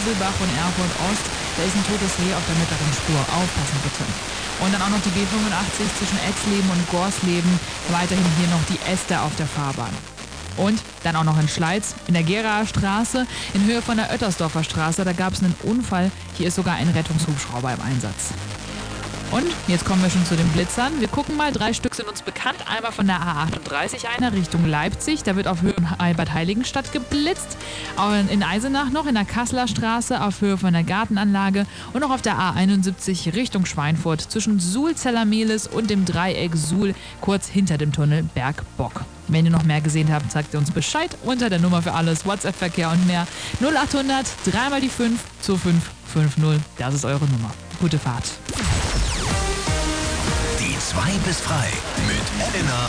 Bibelbach und Erfurt Ost. Da ist ein totes Reh auf der mittleren Spur. Aufpassen bitte. Und dann auch noch die B85 zwischen Etzleben und Gorsleben. Weiterhin hier noch die Äste auf der Fahrbahn. Und dann auch noch in Schleiz, in der Geraer Straße, in Höhe von der Oettersdorfer Straße. Da gab es einen Unfall. Hier ist sogar ein Rettungshubschrauber im Einsatz. Und jetzt kommen wir schon zu den Blitzern. Wir gucken mal, 3 Stück sind uns bekannt. Einmal von der A38 einer Richtung Leipzig. Da wird auf Höhe von Albert-Heiligenstadt geblitzt. Auch in Eisenach noch, in der Kasseler Straße auf Höhe von der Gartenanlage. Und noch auf der A71 Richtung Schweinfurt zwischen Suhl-Zellermehlis und dem Dreieck Suhl, kurz hinter dem Tunnel Bergbock. Wenn ihr noch mehr gesehen habt, sagt ihr uns Bescheid unter der Nummer für alles, WhatsApp-Verkehr und mehr. 0800 3 mal die 5 2550. Das ist eure Nummer. Gute Fahrt. Die 2 bis 3 mit Elena